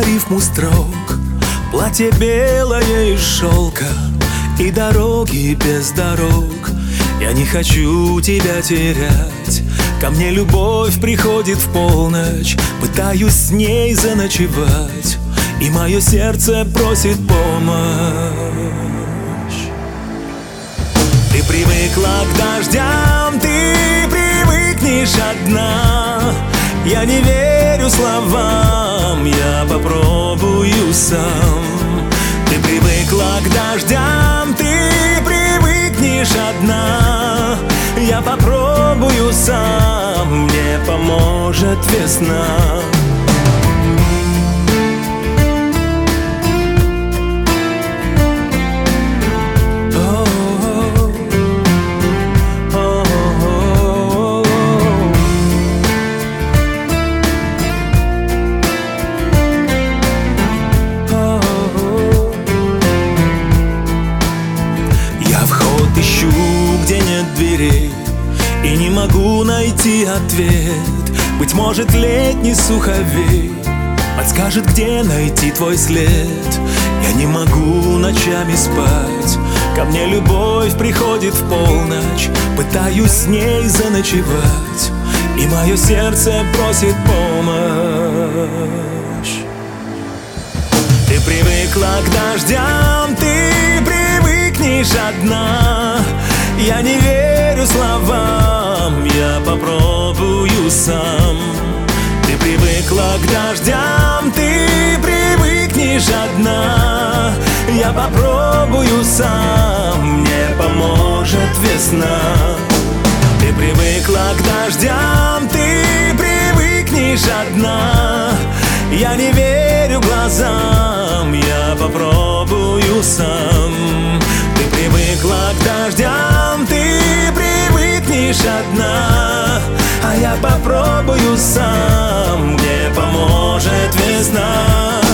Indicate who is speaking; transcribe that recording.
Speaker 1: рифму строк. Платье белое из шелка и дороги без дорог. Я не хочу тебя терять. Ко мне любовь приходит в полночь. Пытаюсь с ней заночевать, и мое сердце просит помощь. Ты привыкла к дождям, ты привыкнешь одна. Я не верю словам, я попробую сам. Ты привыкла к дождям, ты привыкнешь одна. Я попробую сам, мне поможет весна. Ищу, где нет дверей, и не могу найти ответ. Быть может, летний суховей подскажет, где найти твой след. Я не могу ночами спать, ко мне любовь приходит в полночь. Пытаюсь с ней заночевать, и мое сердце просит помощь. Ты привыкла к дождям, ты привыкнешь одна. Я не верю словам, я попробую сам. Ты привыкла к дождям, ты привыкнешь одна. Я попробую сам, мне поможет весна. Ты привыкла к дождям, ты привыкнешь одна. Я не верю глазам, я попробую сам. Ты привыкла к дождям, ты привыкнешь одна. А я попробую сам, мне поможет весна.